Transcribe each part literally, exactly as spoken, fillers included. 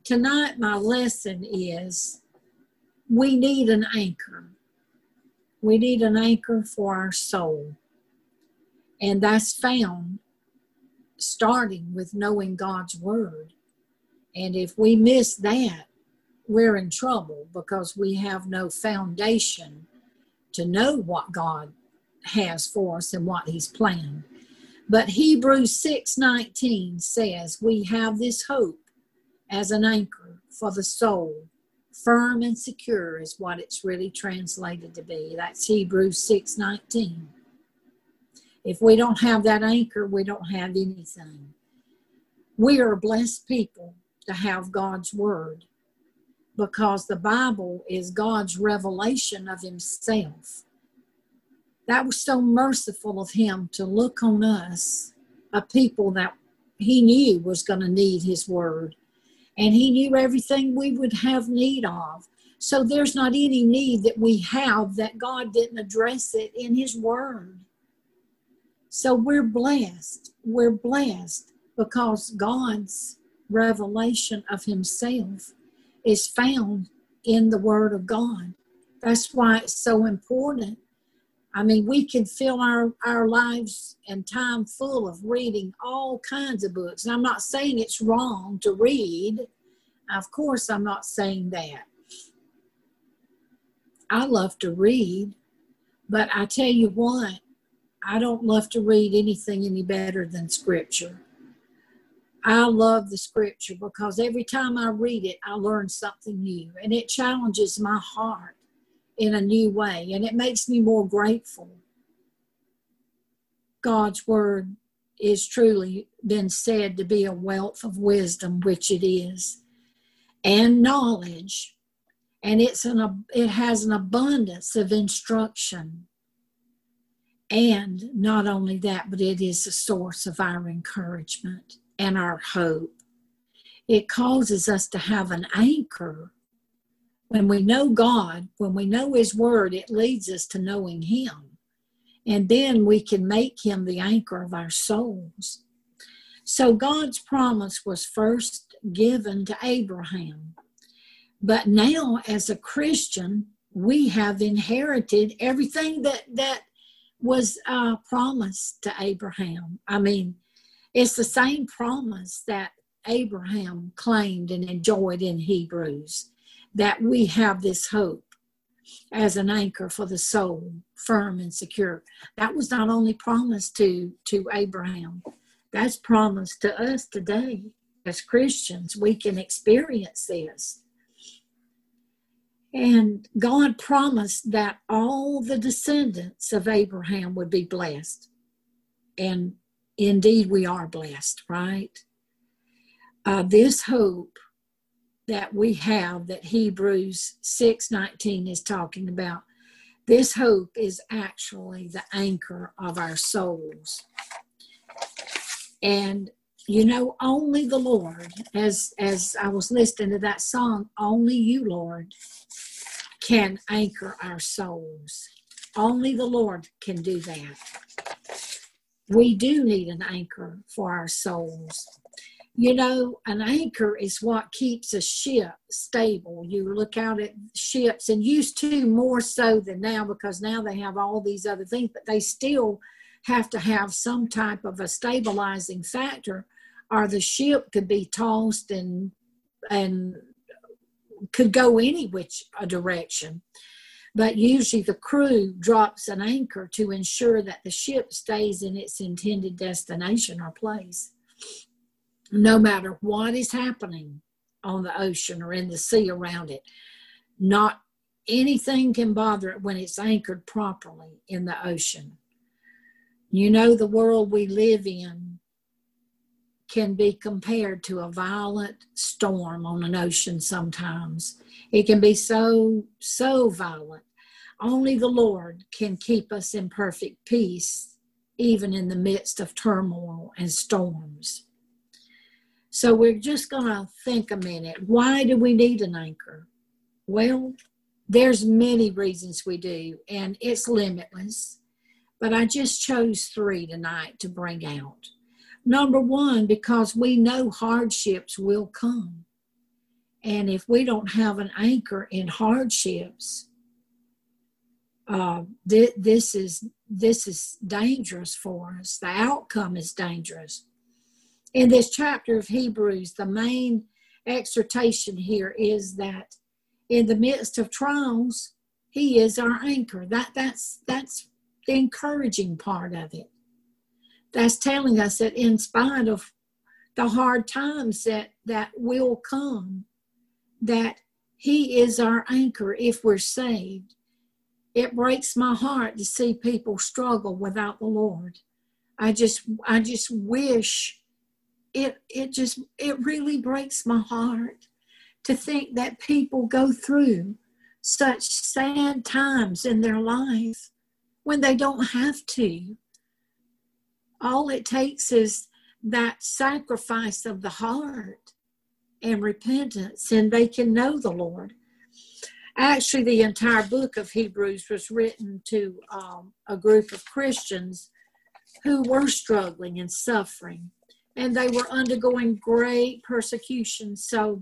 tonight my lesson is we need an anchor. We need an anchor for our soul. And that's found starting with knowing God's word. And if we miss that, we're in trouble because we have no foundation to know what God has for us and what he's planned. But Hebrews six nineteen says we have this hope as an anchor for the soul. Firm and secure is what it's really translated to be. That's Hebrews six nineteen. If we don't have that anchor, we don't have anything. We are blessed people to have God's word because the Bible is God's revelation of himself. That was so merciful of him to look on us, a people that he knew was going to need his word. And he knew everything we would have need of. So there's not any need that we have that God didn't address it in his word. So we're blessed. We're blessed because God's revelation of himself is found in the word of God. That's why it's so important. I mean, we can fill our, our lives and time full of reading all kinds of books. And I'm not saying it's wrong to read. Of course, I'm not saying that. I love to read, but I tell you what, I don't love to read anything any better than Scripture. I love the Scripture because every time I read it, I learn something new. And it challenges my heart in a new way. And it makes me more grateful. God's word is truly been said to be a wealth of wisdom, which it is, and knowledge. And it's an, it has an abundance of instruction. And not only that, but it is a source of our encouragement and our hope. It causes us to have an anchor. When we know God, when we know his word, it leads us to knowing him. And then we can make him the anchor of our souls. So God's promise was first given to Abraham. But now as a Christian, we have inherited everything that, that was uh, promised to Abraham. I mean, it's the same promise that Abraham claimed and enjoyed in Hebrews, that we have this hope as an anchor for the soul, firm and secure. That was not only promised to, to Abraham, that's promised to us today as Christians. We can experience this. And God promised that all the descendants of Abraham would be blessed. And indeed we are blessed, right? Uh, this hope that we have, that Hebrews six nineteen is talking about, this hope is actually the anchor of our souls. And you know, only the Lord, as as I was listening to that song, only you, Lord, can anchor our souls. Only the Lord can do that. We do need an anchor for our souls. You know, an anchor is what keeps a ship stable. You look out at ships, and used to more so than now, because now they have all these other things, but they still have to have some type of a stabilizing factor, or the ship could be tossed and and could go any which a direction. But usually the crew drops an anchor to ensure that the ship stays in its intended destination or place, no matter what is happening on the ocean or in the sea around it. Not anything can bother it when it's anchored properly in the ocean. You know, the world we live in can be compared to a violent storm on an ocean sometimes. It can be so, so violent. Only the Lord can keep us in perfect peace, even in the midst of turmoil and storms. So we're just going to think a minute. Why do we need an anchor? Well, there's many reasons we do, and it's limitless. But I just chose three tonight to bring out. Number one, because we know hardships will come. And if we don't have an anchor in hardships, uh, th- this is this is dangerous for us. The outcome is dangerous. In this chapter of Hebrews, the main exhortation here is that in the midst of trials, He is our anchor. That that's that's the encouraging part of it. That's telling us that in spite of the hard times that, that will come, that He is our anchor if we're saved. It breaks my heart to see people struggle without the Lord. I just I just wish it it just it really breaks my heart to think that people go through such sad times in their life when they don't have to. All it takes is that sacrifice of the heart and repentance, and they can know the Lord. Actually, the entire book of Hebrews was written to um, a group of Christians who were struggling and suffering, and they were undergoing great persecution. So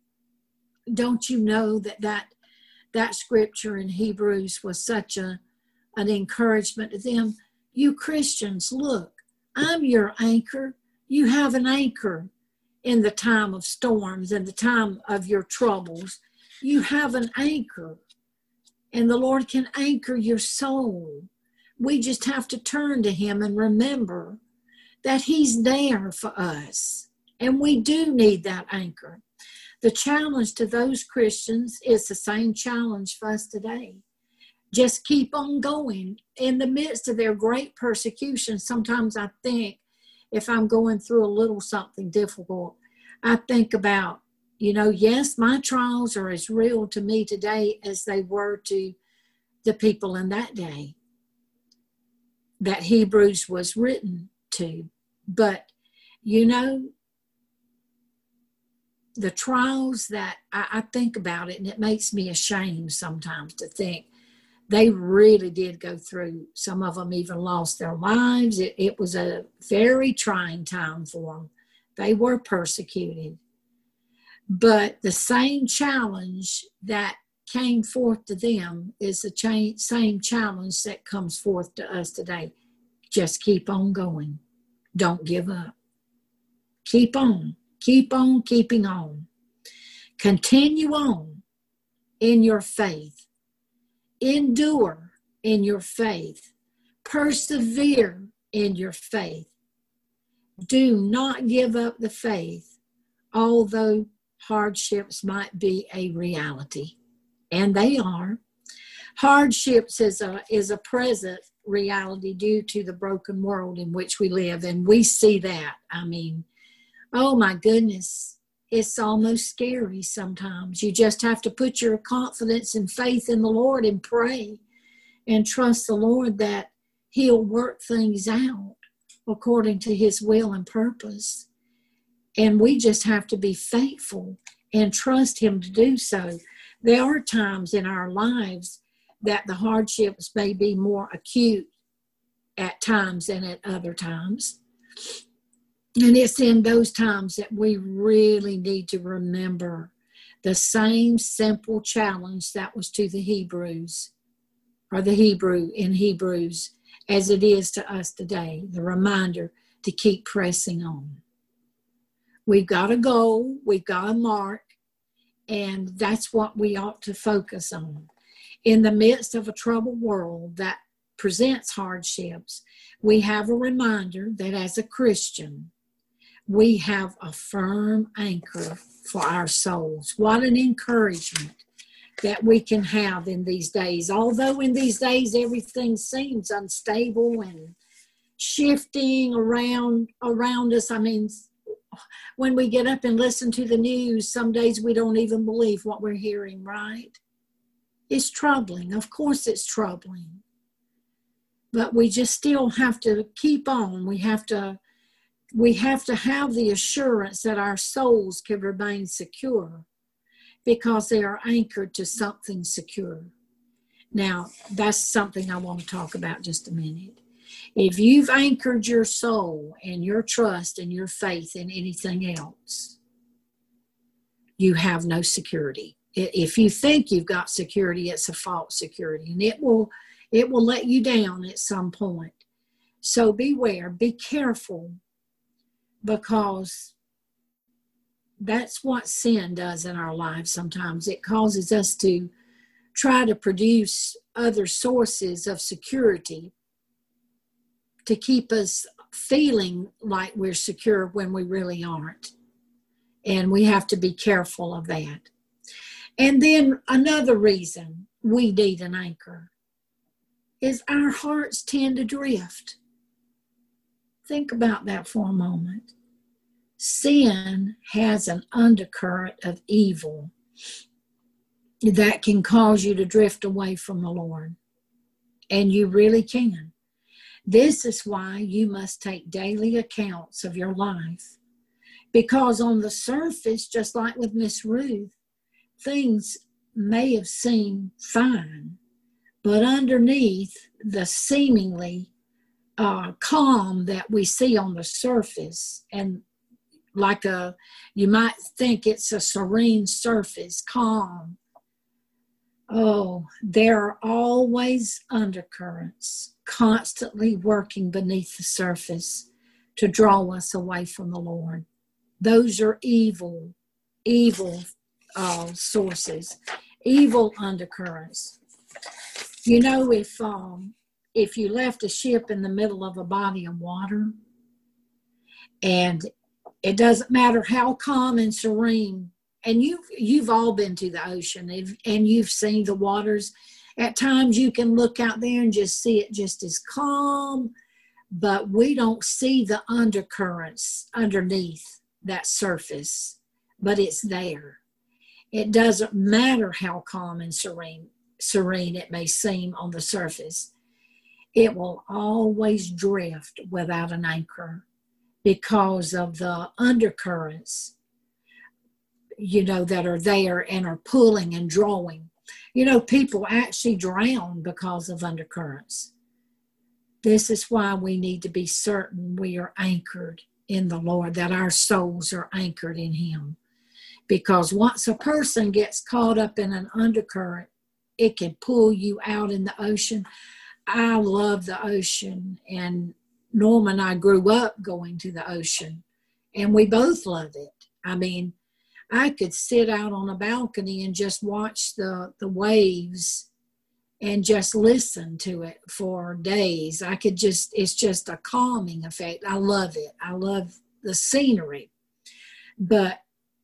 don't you know that that, that scripture in Hebrews was such a, an encouragement to them? You Christians, look, I'm your anchor. You have an anchor in the time of storms, in the time of your troubles. You have an anchor, and the Lord can anchor your soul. We just have to turn to Him and remember that He's there for us, and we do need that anchor. The challenge to those Christians is the same challenge for us today. Just keep on going. In the midst of their great persecution, sometimes I think if I'm going through a little something difficult, I think about, you know, yes, my trials are as real to me today as they were to the people in that day that Hebrews was written to. But, you know, the trials that I, I think about it, and it makes me ashamed sometimes to think they really did go through. Some of them even lost their lives. It, it was a very trying time for them. They were persecuted. But the same challenge that came forth to them is the cha- same challenge that comes forth to us today. Just keep on going. Don't give up. Keep on. Keep on keeping on. Continue on in your faith. Endure in your faith. Persevere in your faith. Do not give up the faith, although hardships might be a reality. And they are. Hardships is a, is a present reality due to the broken world in which we live. And we see that. I mean, oh my goodness, it's almost scary sometimes. You just have to put your confidence and faith in the Lord and pray and trust the Lord that He'll work things out according to His will and purpose. And we just have to be faithful and trust Him to do so. There are times in our lives that the hardships may be more acute at times than at other times. And it's in those times that we really need to remember the same simple challenge that was to the Hebrews, or the Hebrew in Hebrews, as it is to us today. The reminder to keep pressing on. We've got a goal, we've got a mark, and that's what we ought to focus on. In the midst of a troubled world that presents hardships, we have a reminder that as a Christian, we have a firm anchor for our souls. What an encouragement that we can have in these days. Although in these days everything seems unstable and shifting around around us. I mean, when we get up and listen to the news, some days we don't even believe what we're hearing, right? It's troubling. Of course it's troubling. But we just still have to keep on. We have to We have to have the assurance that our souls can remain secure because they are anchored to something secure. Now, that's something I want to talk about just a minute. If you've anchored your soul and your trust and your faith in anything else, you have no security. If you think you've got security, it's a false security, and it will it will let you down at some point. So beware, be careful, because that's what sin does in our lives sometimes. It causes us to try to produce other sources of security to keep us feeling like we're secure when we really aren't. And we have to be careful of that. And then another reason we need an anchor is our hearts tend to drift. Think about that for a moment. Sin has an undercurrent of evil that can cause you to drift away from the Lord. And you really can. This is why you must take daily accounts of your life. Because on the surface, just like with Miss Ruth, things may have seemed fine, but underneath the seemingly uh, calm that we see on the surface, and like a, you might think it's a serene surface, calm. Oh, there are always undercurrents constantly working beneath the surface to draw us away from the Lord. Those are evil, evil uh, sources, evil undercurrents. You know, if um, if you left a ship in the middle of a body of water, and it doesn't matter how calm and serene, and you've, you've all been to the ocean, and you've seen the waters. At times you can look out there and just see it just as calm, but we don't see the undercurrents underneath that surface, but it's there. It doesn't matter how calm and serene, serene it may seem on the surface. It will always drift without an anchor because of the undercurrents, you know, that are there and are pulling and drawing. You know, people actually drown because of undercurrents. This is why we need to be certain we are anchored in the Lord, that our souls are anchored in Him. Because once a person gets caught up in an undercurrent, it can pull you out in the ocean. I love the ocean, and Norma and I grew up going to the ocean, and we both love it. I mean, I could sit out on a balcony and just watch the, the waves and just listen to it for days. I could just, it's just a calming effect. I love it. I love the scenery. But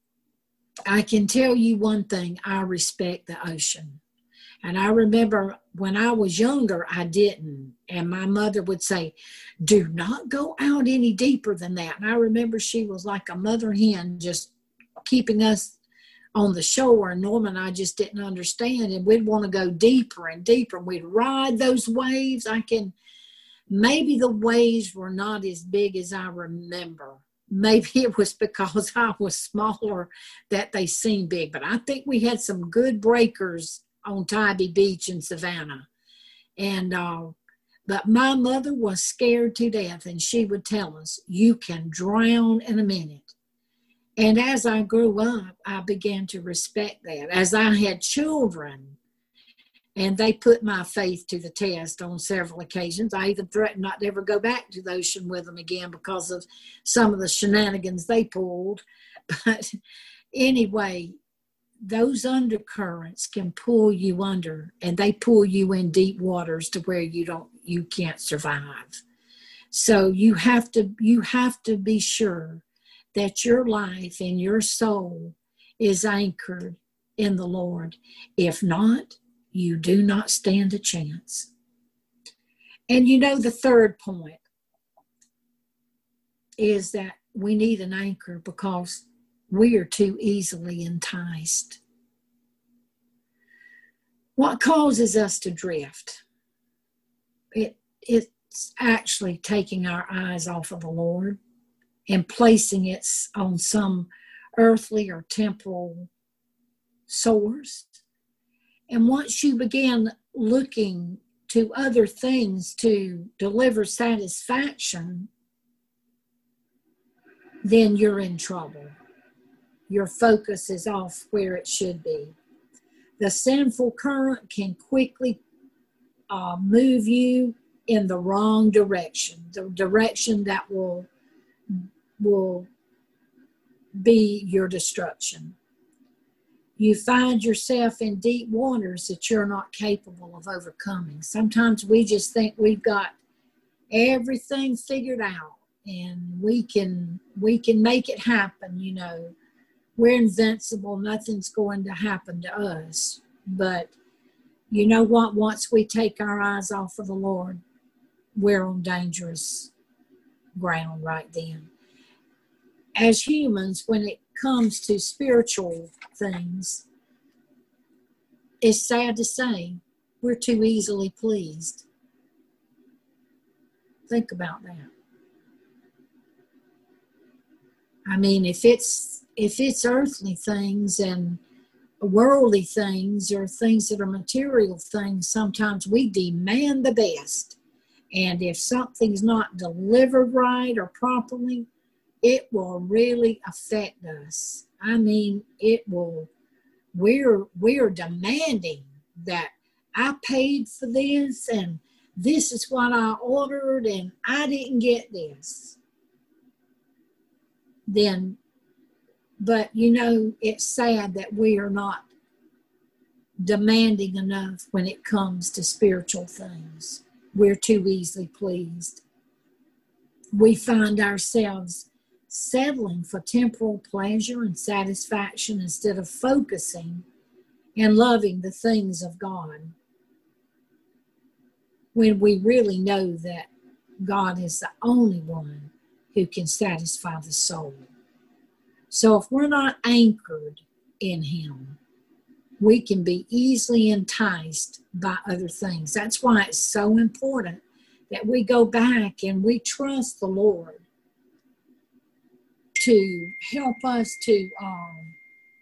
I can tell you one thing, I respect the ocean. And I remember when I was younger, I didn't. And my mother would say, do not go out any deeper than that. And I remember she was like a mother hen, just keeping us on the shore. And Norma and I just didn't understand. And we'd want to go deeper and deeper. And we'd ride those waves. I can, maybe the waves were not as big as I remember. Maybe it was because I was smaller that they seemed big. But I think we had some good breakers on Tybee Beach in Savannah. And, uh, but my mother was scared to death, and she would tell us, you can drown in a minute. And as I grew up, I began to respect that. As I had children, and they put my faith to the test on several occasions. I even threatened not to ever go back to the ocean with them again because of some of the shenanigans they pulled. But anyway, those undercurrents can pull you under, and they pull you in deep waters to where you don't, you can't survive. So you have to, you have to be sure that your life and your soul is anchored in the Lord. If not, you do not stand a chance. And you know, the third point is that we need an anchor because we are too easily enticed. What causes us to drift? It, it's actually taking our eyes off of the Lord and placing it on some earthly or temporal source. And once you begin looking to other things to deliver satisfaction, then you're in trouble. your focus is off where it should be. The sinful current can quickly uh, move you in the wrong direction, the direction that will, will be your destruction. You find yourself in deep waters that you're not capable of overcoming. Sometimes we just think we've got everything figured out and we can we can make it happen, you know. We're invincible, nothing's going to happen to us. But you know what? Once we take our eyes off of the Lord, we're on dangerous ground right then. As humans, when it comes to spiritual things, it's sad to say we're too easily pleased. Think about that. I mean, if it's if it's earthly things and worldly things or things that are material things, sometimes we demand the best. And if something's not delivered right or properly, it will really affect us. I mean, it will, we're, we're demanding that I paid for this and this is what I ordered and I didn't get this. Then, but you know, it's sad that we are not demanding enough when it comes to spiritual things. We're too easily pleased. We find ourselves settling for temporal pleasure and satisfaction instead of focusing and loving the things of God, when we really know that God is the only one who can satisfy the soul. So if we're not anchored in Him, we can be easily enticed by other things. That's why it's so important that we go back and we trust the Lord to help us to um,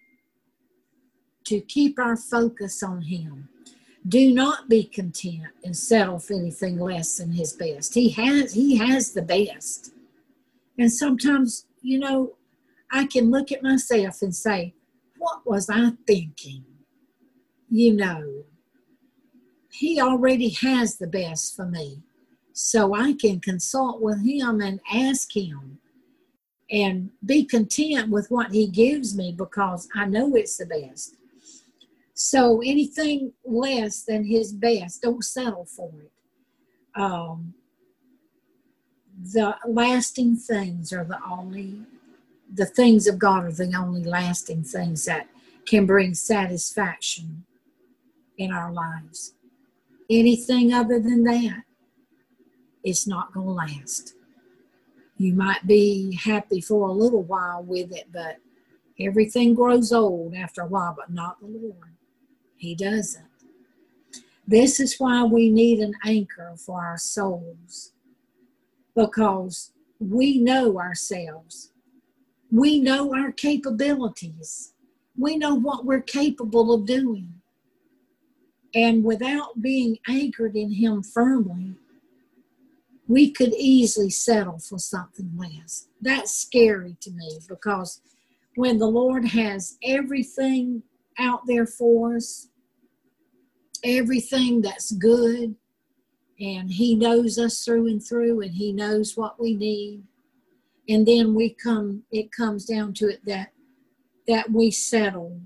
to keep our focus on Him. Do not be content and settle for anything less than His best. He has He has the best. And sometimes, you know, I can look at myself and say, what was I thinking? You know, He already has the best for me. So I can consult with Him and ask Him and be content with what He gives me because I know it's the best. So anything less than His best, don't settle for it. Um, the lasting things are the only, the things of God are the only lasting things that can bring satisfaction in our lives. Anything other than that, it's not going to last. You might be happy for a little while with it, but everything grows old after a while, but not the Lord. He doesn't. This is why we need an anchor for our souls, because we know ourselves. We know our capabilities. We know what we're capable of doing. And without being anchored in Him firmly, we could easily settle for something less. That's scary to me, because when the Lord has everything out there for us, everything that's good, and He knows us through and through, and He knows what we need, and then we come, it comes down to it that that we settle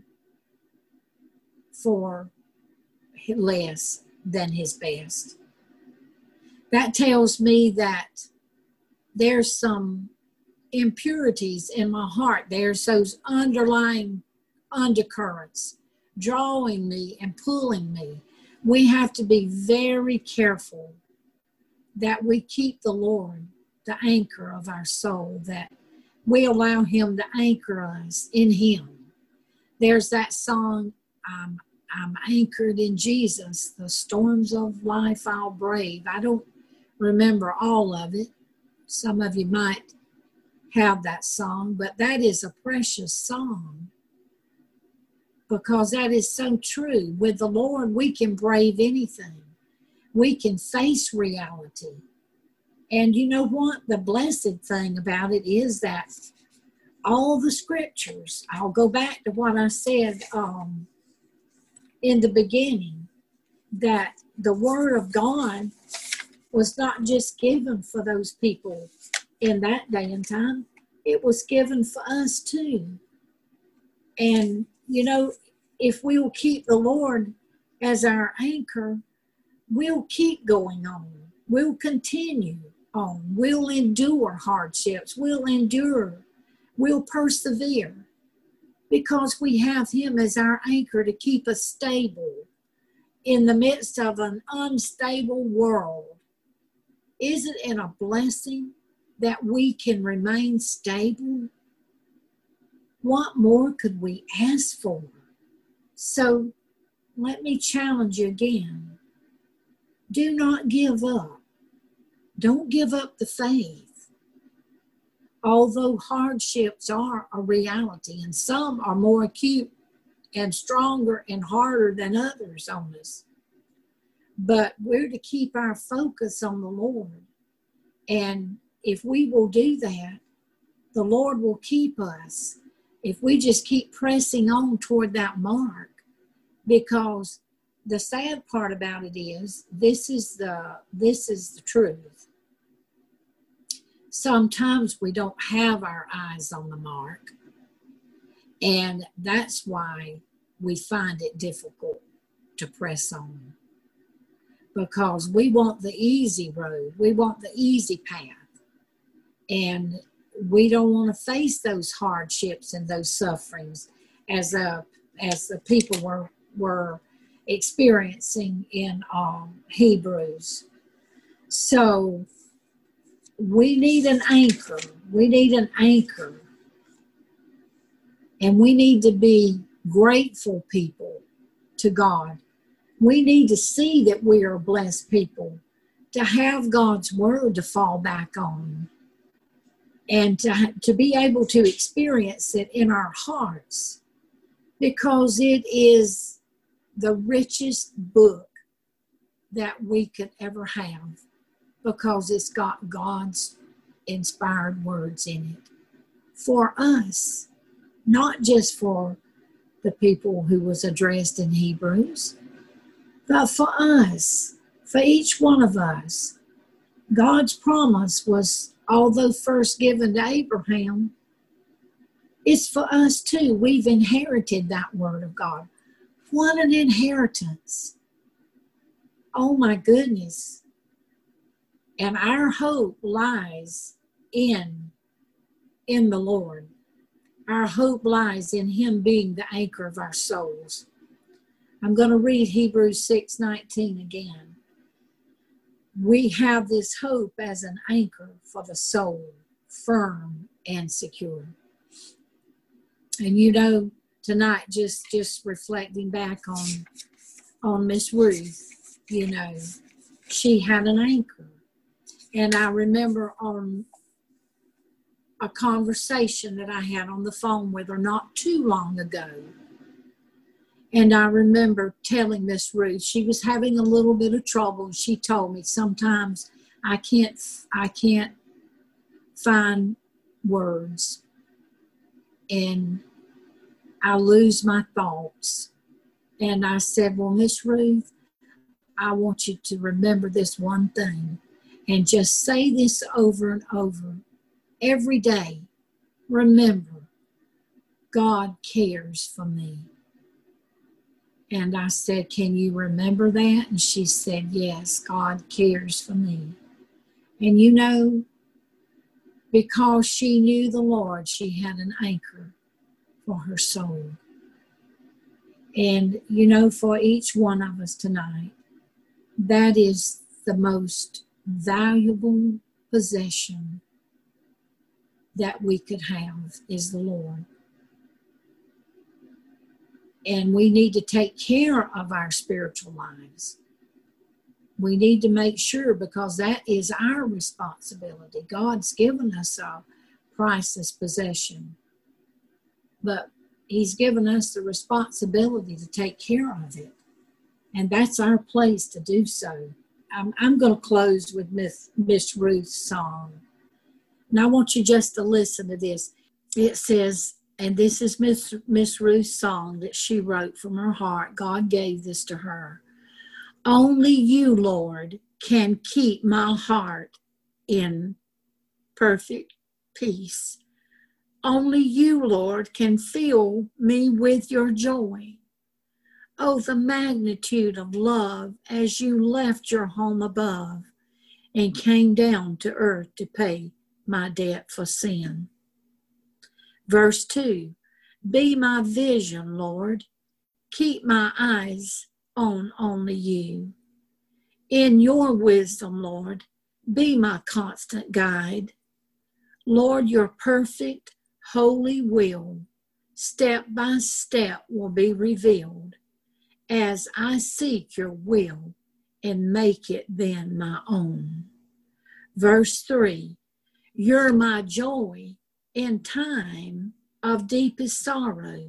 for less than His best. That tells me that there's some impurities in my heart. There's those underlying undercurrents drawing me and pulling me. We have to be very careful that we keep the Lord the anchor of our soul, that we allow Him to anchor us in Him. There's that song, I'm, I'm anchored in Jesus, the storms of life I'll brave. I don't remember all of it. Some of you might have that song, but that is a precious song, because that is so true. With the Lord, we can brave anything. We can face reality. And you know what? The blessed thing about it is that all the scriptures. I'll go back to what I said um, in the beginning, that the word of God was not just given for those people in that day and time. It was given for us too. And, you know, if we will keep the Lord as our anchor, we'll keep going on. We'll continue on. We'll endure hardships. We'll endure. We'll persevere because we have him as our anchor to keep us stable in the midst of an unstable world. Isn't it a blessing that we can remain stable? What more could we ask for? So let me challenge you again. Do not give up. Don't give up the faith. Although hardships are a reality, and some are more acute and stronger and harder than others on us, but we're to keep our focus on the Lord. And if we will do that, the Lord will keep us. If we just keep pressing on toward that mark, because the sad part about it is, this is the this is the truth. Sometimes we don't have our eyes on the mark, and that's why we find it difficult to press on, because we want the easy road, we want the easy path, and we don't want to face those hardships and those sufferings as uh, as the people were were experiencing in um, Hebrews. So we need an anchor. We need an anchor. And we need to be grateful people to God. We need to see that we are blessed people, to have God's word to fall back on, and to, to be able to experience it in our hearts, because it is the richest book that we could ever have, because it's got God's inspired words in it for us, not just for the people who was addressed in Hebrews, but for us, for each one of us. God's promise was, although first given to Abraham, it's for us too. We've inherited that word of God. What an inheritance. Oh my goodness. And our hope lies in, in the Lord. Our hope lies in him being the anchor of our souls. I'm going to read Hebrews six nineteen again. We have this hope as an anchor for the soul, firm and secure. And you know, tonight, just, just reflecting back on, on Miss Ruth, you know, she had an anchor. And I remember on a conversation that I had on the phone with her not too long ago. And I remember telling Miss Ruth, she was having a little bit of trouble. She told me, sometimes I can't, I can't find words, and I lose my thoughts. And I said, well, Miss Ruth, I want you to remember this one thing, and just say this over and over every day. Remember, God cares for me. And I said, can you remember that? And she said, yes, God cares for me. And you know, because she knew the Lord, she had an anchor for her soul. And you know, for each one of us tonight, that is the most valuable possession that we could have, is the Lord. And we need to take care of our spiritual lives. We need to make sure, because that is our responsibility. God's given us a priceless possession, but he's given us the responsibility to take care of it. And that's our place to do so. I'm, I'm going to close with Miss, Miss Ruth's song. And I want you just to listen to this. it says, and this is Miss Miss Ruth's song that she wrote from her heart. God gave this to her. Only you, Lord, can keep my heart in perfect peace. Only you, Lord, can fill me with your joy. Oh, the magnitude of love as you left your home above and came down to earth to pay my debt for sin. Verse two, be my vision, Lord. Keep my eyes on only you. In your wisdom, Lord, be my constant guide. Lord, your perfect, holy will, step by step, will be revealed as I seek your will and make it then my own. Verse three, you're my joy in time of deepest sorrow.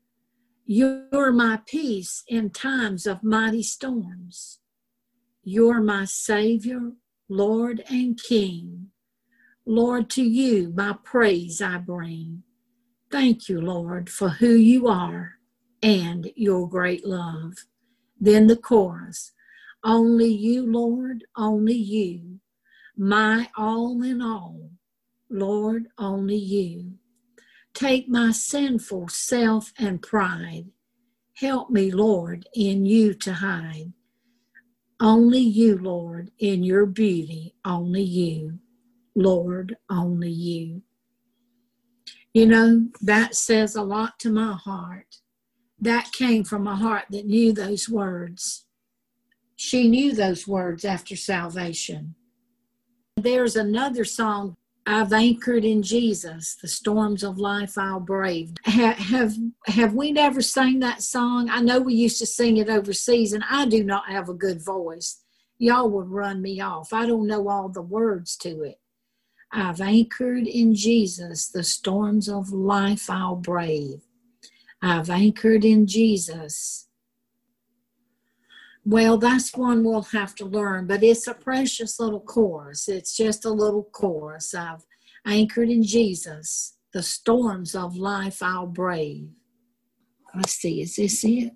You're my peace in times of mighty storms. You're my Savior, Lord and King. Lord, to you my praise I bring. Thank you, Lord, for who you are and your great love. Then the chorus, only you, Lord, only you, my all in all, Lord, only you. Take my sinful self and pride. Help me, Lord, in you to hide. Only you, Lord, in your beauty, only you, Lord, only you. You know, that says a lot to my heart. That came from a heart that knew those words. She knew those words after salvation. There's another song, I've anchored in Jesus, the storms of life I'll brave. Ha, have, have we never sang that song? I know we used to sing it overseas, and I do not have a good voice. Y'all would run me off. I don't know all the words to it. I've anchored in Jesus, the storms of life I'll brave. I've anchored in Jesus. Well, that's one we'll have to learn, but it's a precious little chorus. It's just a little chorus. I've anchored in Jesus, the storms of life I'll brave. Let's see, is this it?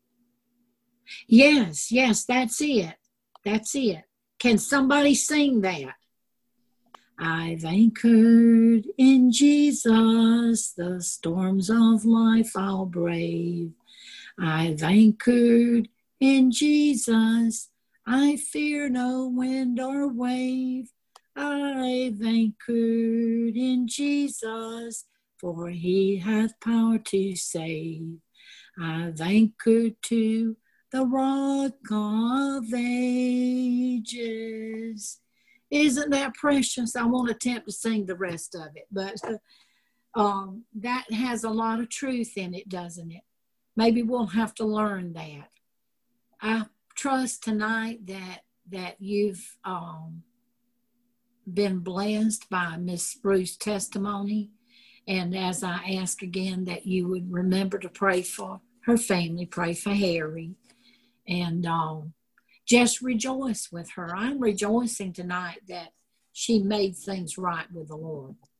Yes, yes, that's it. That's it. Can somebody sing that? I've anchored in Jesus, the storms of life I'll brave. I've anchored in Jesus, I fear no wind or wave. I've anchored in Jesus, for he hath power to save. I've anchored to the rock of ages. Isn't that precious? I won't attempt to sing the rest of it, but um, that has a lot of truth in it, doesn't it? Maybe we'll have to learn that. I trust tonight that that you've um, been blessed by Miss Ruth's testimony, and as I ask again, that you would remember to pray for her family, pray for Harry, and um, just rejoice with her. I'm rejoicing tonight that she made things right with the Lord.